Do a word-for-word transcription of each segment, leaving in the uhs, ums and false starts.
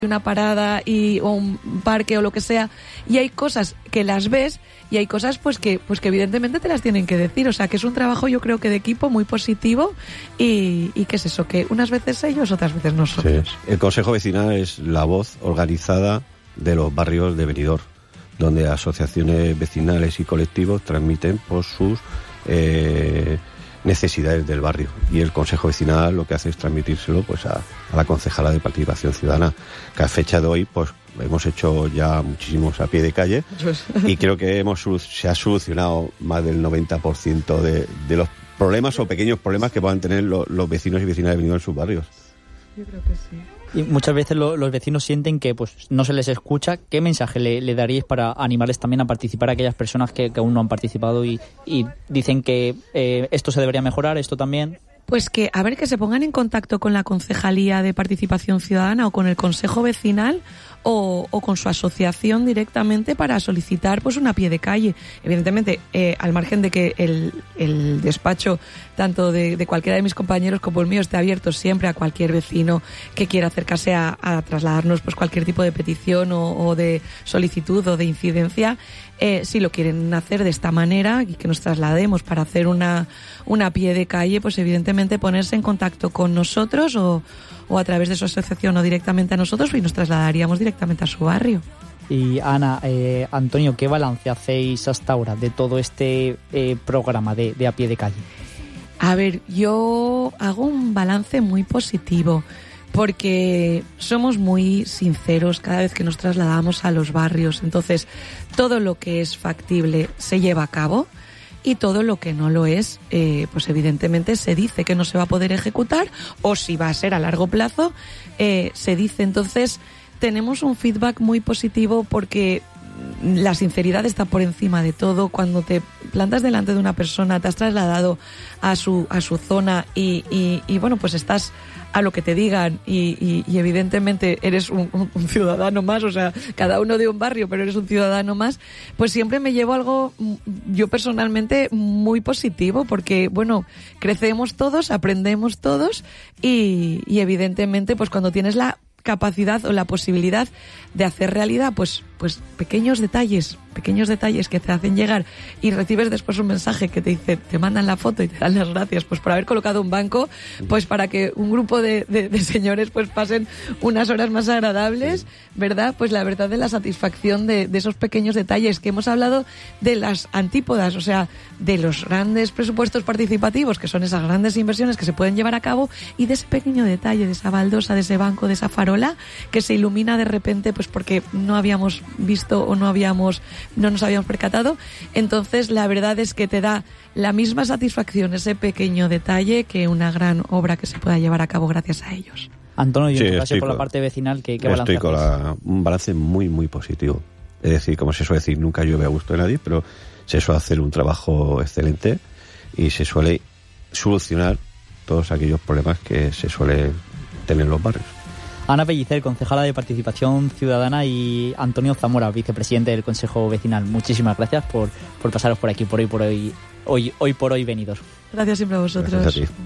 una parada y o un parque o lo que sea, y hay cosas que las ves y hay cosas pues que pues que evidentemente te las tienen que decir, o sea que es un trabajo yo creo que de equipo muy positivo y, y que es eso, que unas veces ellos, otras veces nosotros. Sí. El Consejo Vecinal es la voz organizada de los barrios de Benidorm, donde asociaciones vecinales y colectivos transmiten por sus eh, necesidades del barrio, y el Consejo Vecinal lo que hace es transmitírselo pues a, a la concejala de Participación Ciudadana, que a fecha de hoy pues hemos hecho ya muchísimos a pie de calle y creo que hemos se ha solucionado más del noventa por ciento de, de los problemas o pequeños problemas que puedan tener los, los vecinos y vecinas de Benidorm en sus barrios. Yo creo que sí. Y muchas veces lo, los vecinos sienten que pues no se les escucha. ¿Qué mensaje le, le daríais para animarles también a participar a aquellas personas que, que aún no han participado y, y dicen que eh, esto se debería mejorar, esto también? Pues que, a ver, que se pongan en contacto con la Concejalía de Participación Ciudadana o con el Consejo Vecinal o, o con su asociación directamente para solicitar pues una pie de calle. Evidentemente, eh, al margen de que el, el despacho, tanto de, de cualquiera de mis compañeros como el mío, esté abierto siempre a cualquier vecino que quiera acercarse a, a trasladarnos pues cualquier tipo de petición o, o de solicitud o de incidencia. Eh, si lo quieren hacer de esta manera y que nos traslademos para hacer una, una pie de calle, pues evidentemente ponerse en contacto con nosotros o, o a través de su asociación o directamente a nosotros, y nos trasladaríamos directamente a su barrio. Y Ana, eh, Antonio, ¿qué balance hacéis hasta ahora de todo este eh, programa de, de a pie de calle? A ver, yo hago un balance muy positivo, porque somos muy sinceros cada vez que nos trasladamos a los barrios. Entonces, todo lo que es factible se lleva a cabo y todo lo que no lo es, eh, pues evidentemente se dice que no se va a poder ejecutar, o si va a ser a largo plazo, eh, se dice. Entonces, tenemos un feedback muy positivo porque la sinceridad está por encima de todo. Cuando te plantas delante de una persona, te has trasladado a su, a su zona y, y, y bueno, pues estás a lo que te digan y, y, y evidentemente eres un, un, un ciudadano más, o sea, cada uno de un barrio, pero eres un ciudadano más, pues siempre me llevo algo, yo personalmente, muy positivo, porque, bueno, crecemos todos, aprendemos todos y, y evidentemente, pues cuando tienes la capacidad o la posibilidad de hacer realidad, pues, pues pequeños detalles, pequeños detalles que te hacen llegar y recibes después un mensaje que te dice, te mandan la foto y te dan las gracias pues por haber colocado un banco, pues para que un grupo de, de, de señores pues pasen unas horas más agradables, ¿verdad? Pues la verdad de la satisfacción de, de esos pequeños detalles que hemos hablado, de las antípodas, o sea, de los grandes presupuestos participativos, que son esas grandes inversiones que se pueden llevar a cabo, y de ese pequeño detalle, de esa baldosa, de ese banco, de esa farola que se ilumina de repente pues porque no habíamos visto o no habíamos no nos habíamos percatado. Entonces la verdad es que te da la misma satisfacción ese pequeño detalle que una gran obra que se pueda llevar a cabo gracias a ellos. Antonio, sí, y gracias por con, la parte vecinal, que, que balance estoy con la, un balance muy muy positivo. Es decir, como se suele decir, nunca llueve a gusto de nadie, pero se suele hacer un trabajo excelente y se suele solucionar todos aquellos problemas que se suelen tener en los barrios. Ana Pellicer, concejala de Participación Ciudadana, y Antonio Zamora, vicepresidente del Consejo Vecinal. Muchísimas gracias por, por pasaros por aquí, por hoy por hoy, hoy, hoy por hoy venidos. Gracias siempre a vosotros. Gracias a ti.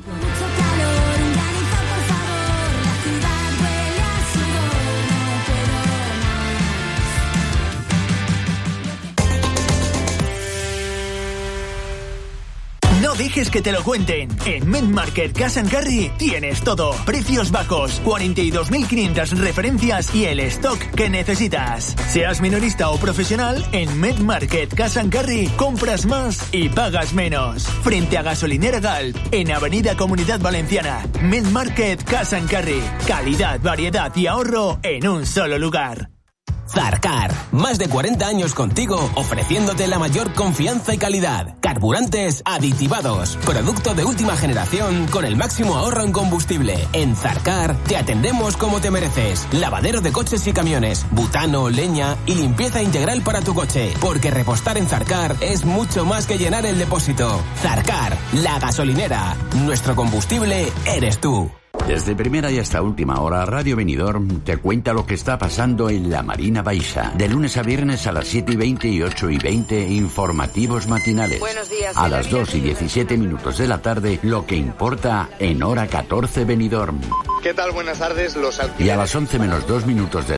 No dejes que te lo cuenten. En MedMarket Cash and Carry tienes todo. Precios bajos, cuarenta y dos mil quinientas referencias y el stock que necesitas. Seas minorista o profesional, en MedMarket Cash and Carry compras más y pagas menos. Frente a Gasolinera Galp, en Avenida Comunidad Valenciana. MedMarket Cash and Carry. Calidad, variedad y ahorro en un solo lugar. Zarcar, más de cuarenta años contigo, ofreciéndote la mayor confianza y calidad. Carburantes aditivados, producto de última generación con el máximo ahorro en combustible. En Zarcar te atendemos como te mereces. Lavadero de coches y camiones, butano, leña y limpieza integral para tu coche. Porque repostar en Zarcar es mucho más que llenar el depósito. Zarcar, la gasolinera. Nuestro combustible eres tú. Desde primera y hasta última hora, Radio Benidorm te cuenta lo que está pasando en la Marina Baixa. De lunes a viernes a las siete y veinte y ocho y veinte, informativos matinales. Buenos días. A las dos y diecisiete minutos de la tarde, lo que importa en hora catorce Benidorm. ¿Qué tal? Buenas tardes. Los Y a las once menos dos minutos de